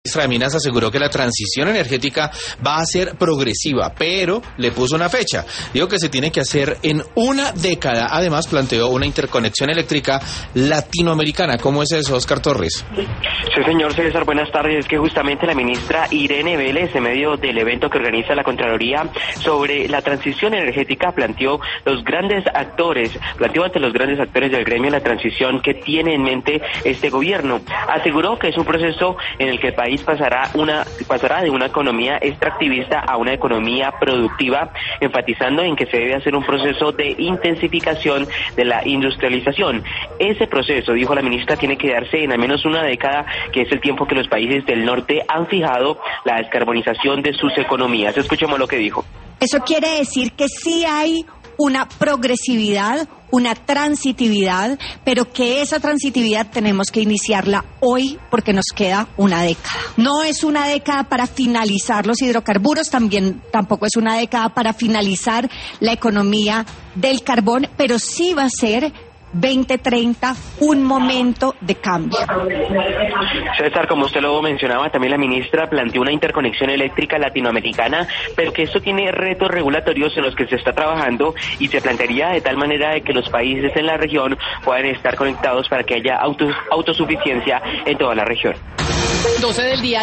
ministra de Minas aseguró que la transición energética va a ser progresiva, pero le puso una fecha. Dijo que se tiene que hacer en una década. Además, planteó una interconexión eléctrica latinoamericana. ¿Cómo es eso, Oscar Torres? Sí, señor César, buenas tardes. Es que justamente la ministra Irene Vélez, en medio del evento que organiza la Contraloría sobre la transición energética, planteó ante los grandes actores del gremio la transición que tiene en mente este gobierno. Aseguró que es un proceso en el que el país pasará de una economía extractivista a una economía productiva, enfatizando en que se debe hacer un proceso de intensificación de la industrialización. Ese proceso, dijo la ministra, tiene que darse en al menos una década, que es el tiempo que los países del norte han fijado la descarbonización de sus economías. Escuchemos lo que dijo. Eso quiere decir que sí hay una progresividad, una transitividad, pero que esa transitividad tenemos que iniciarla hoy porque nos queda una década. No es una década para finalizar los hidrocarburos, tampoco es una década para finalizar la economía del carbón, pero sí va a ser 2030 un momento de cambio. César, como usted lo mencionaba, también la ministra planteó una interconexión eléctrica latinoamericana, pero que esto tiene retos regulatorios en los que se está trabajando y se plantearía de tal manera de que los países en la región puedan estar conectados para que haya autosuficiencia en toda la región. 12 del día.